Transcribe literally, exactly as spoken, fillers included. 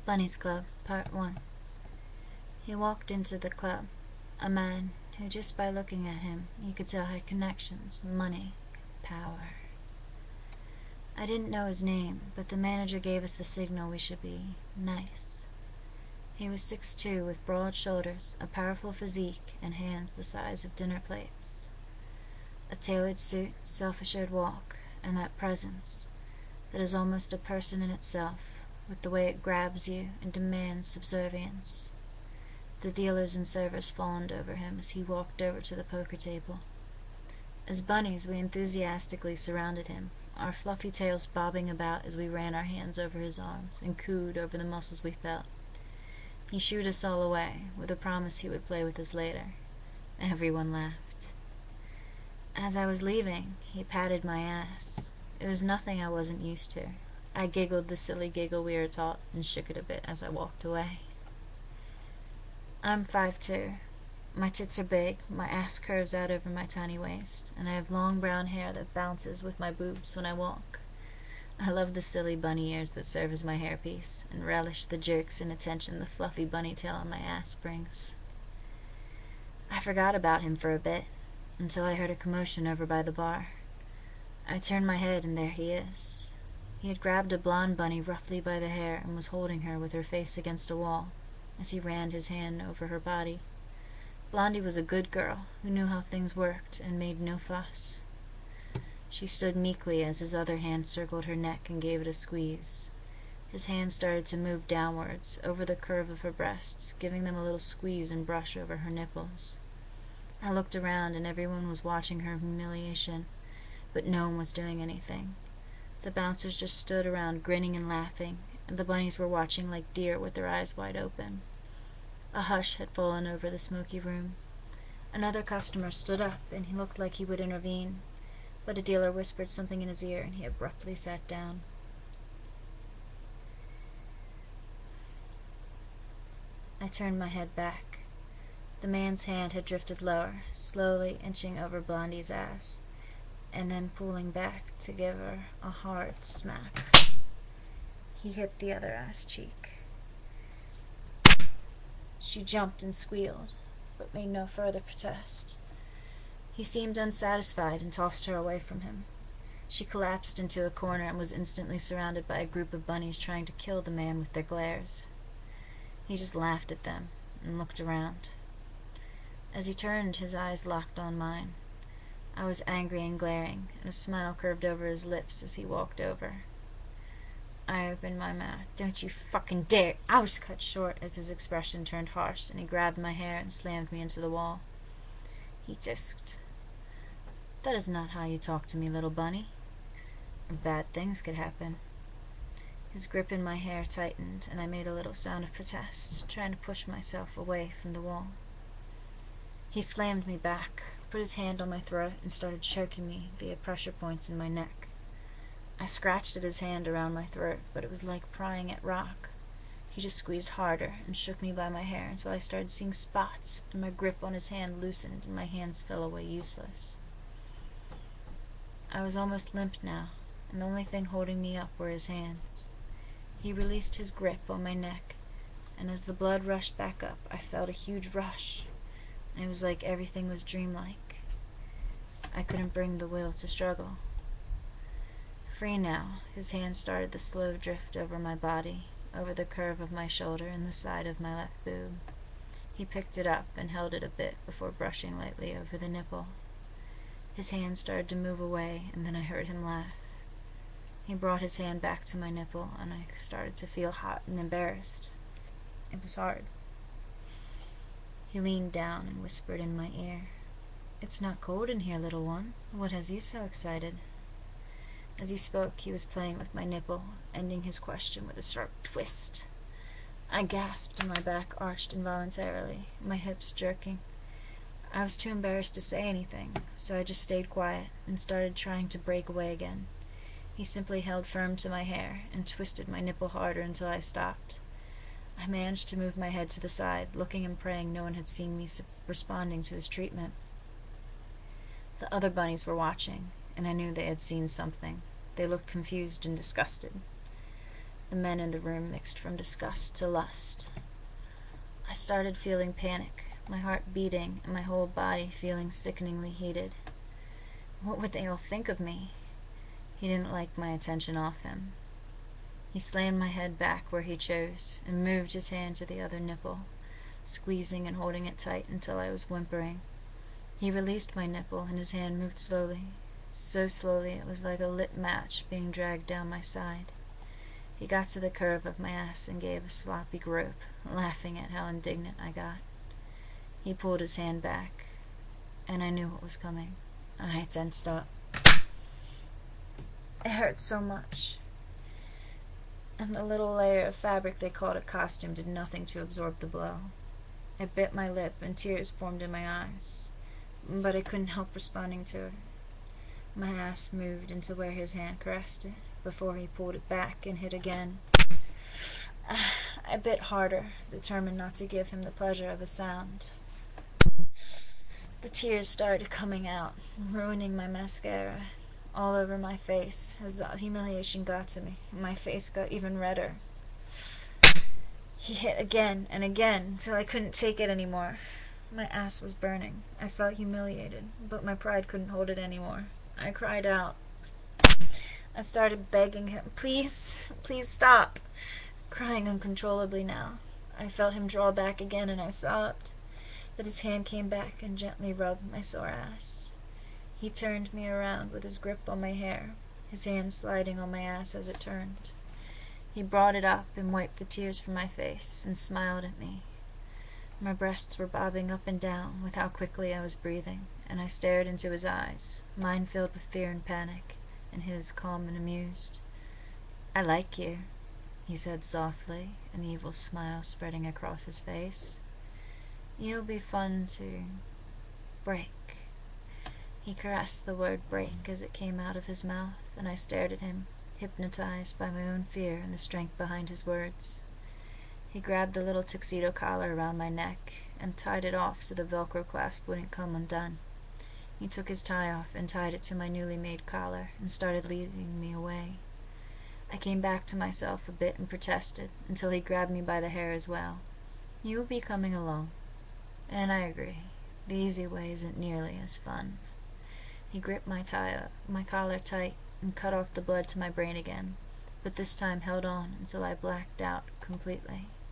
Bunny's Club, Part one. He walked into the club, a man who just by looking at him you could tell had connections, money, power. I didn't know his name, but the manager gave us the signal we should be nice. He was six foot two with broad shoulders, a powerful physique, and hands the size of dinner plates. A tailored suit, self-assured walk, and that presence that is almost a person in itself, with the way it grabs you and demands subservience. The dealers and servers fawned over him as he walked over to the poker table. As bunnies, we enthusiastically surrounded him, our fluffy tails bobbing about as we ran our hands over his arms and cooed over the muscles we felt. He shooed us all away, with a promise he would play with us later. Everyone laughed. As I was leaving, he patted my ass. It was nothing I wasn't used to. I giggled the silly giggle we were taught and shook it a bit as I walked away. I'm five foot two. My tits are big, my ass curves out over my tiny waist, and I have long brown hair that bounces with my boobs when I walk. I love the silly bunny ears that serve as my hairpiece, and relish the jerks and attention the fluffy bunny tail on my ass brings. I forgot about him for a bit, until I heard a commotion over by the bar. I turned my head, and there he is. He had grabbed a blonde bunny roughly by the hair and was holding her with her face against a wall, as he ran his hand over her body. Blondie was a good girl, who knew how things worked and made no fuss. She stood meekly as his other hand circled her neck and gave it a squeeze. His hand started to move downwards, over the curve of her breasts, giving them a little squeeze and brush over her nipples. I looked around and everyone was watching her humiliation, but no one was doing anything. The bouncers just stood around grinning and laughing, and the bunnies were watching like deer with their eyes wide open. A hush had fallen over the smoky room. Another customer stood up, and he looked like he would intervene, but a dealer whispered something in his ear, and he abruptly sat down. I turned my head back. The man's hand had drifted lower, slowly inching over Blondie's ass, and then pulling back to give her a hard smack. He hit the other ass cheek. She jumped and squealed, but made no further protest. He seemed unsatisfied and tossed her away from him. She collapsed into a corner and was instantly surrounded by a group of bunnies trying to kill the man with their glares. He just laughed at them and looked around. As he turned, his eyes locked on mine. I was angry and glaring, and a smile curved over his lips as he walked over. I opened my mouth. "Don't you fucking dare!" I was cut short as his expression turned harsh, and he grabbed my hair and slammed me into the wall. He tisked. "That is not how you talk to me, little bunny. Or bad things could happen." His grip in my hair tightened, and I made a little sound of protest, trying to push myself away from the wall. He slammed me back, put his hand on my throat, and started choking me via pressure points in my neck. I scratched at his hand around my throat, but it was like prying at rock. He just squeezed harder and shook me by my hair until I started seeing spots, and my grip on his hand loosened and my hands fell away useless. I was almost limp now, and the only thing holding me up were his hands. He released his grip on my neck, and as the blood rushed back up, I felt a huge rush. It was like everything was dreamlike. I couldn't bring the will to struggle. Free now, his hand started the slow drift over my body, over the curve of my shoulder and the side of my left boob. He picked it up and held it a bit before brushing lightly over the nipple. His hand started to move away, and then I heard him laugh. He brought his hand back to my nipple, and I started to feel hot and embarrassed. It was hard. He leaned down and whispered in my ear, "It's not cold in here, little one. What has you so excited?" As he spoke, he was playing with my nipple, ending his question with a sharp twist. I gasped, and my back arched involuntarily, my hips jerking. I was too embarrassed to say anything, so I just stayed quiet and started trying to break away again. He simply held firm to my hair and twisted my nipple harder until I stopped. I managed to move my head to the side, looking and praying no one had seen me responding to his treatment. The other bunnies were watching, and I knew they had seen something. They looked confused and disgusted. The men in the room mixed from disgust to lust. I started feeling panic, my heart beating and my whole body feeling sickeningly heated. What would they all think of me? He didn't like my attention off him. He slammed my head back where he chose and moved his hand to the other nipple, squeezing and holding it tight until I was whimpering. He released my nipple and his hand moved slowly, so slowly it was like a lit match being dragged down my side. He got to the curve of my ass and gave a sloppy grope, laughing at how indignant I got. He pulled his hand back, and I knew what was coming. I tensed up. It hurt so much, and the little layer of fabric they called a costume did nothing to absorb the blow. I bit my lip and tears formed in my eyes, but I couldn't help responding to it. My ass moved into where his hand caressed it, before he pulled it back and hit again. I bit harder, determined not to give him the pleasure of a sound. The tears started coming out, ruining my mascara, all over my face. As the humiliation got to me, my face got even redder. He hit again and again, until I couldn't take it anymore. My ass was burning. I felt humiliated, but my pride couldn't hold it anymore. I cried out. I started begging him, please, please stop, crying uncontrollably now. I felt him draw back again and I sobbed. But his hand came back and gently rubbed my sore ass. He turned me around with his grip on my hair, his hand sliding on my ass as it turned. He brought it up and wiped the tears from my face and smiled at me. My breasts were bobbing up and down with how quickly I was breathing, and I stared into his eyes, mine filled with fear and panic, and his calm and amused. I like you, he said softly, an evil smile spreading across his face. You'll be fun to break. He caressed the word break as it came out of his mouth, and I stared at him, hypnotized by my own fear and the strength behind his words. He grabbed the little tuxedo collar around my neck and tied it off so the Velcro clasp wouldn't come undone. He took his tie off and tied it to my newly made collar and started leading me away. I came back to myself a bit and protested until he grabbed me by the hair as well. You will be coming along. And I agree. The easy way isn't nearly as fun. He gripped my tie, my collar tight and cut off the blood to my brain again, but this time held on until I blacked out completely.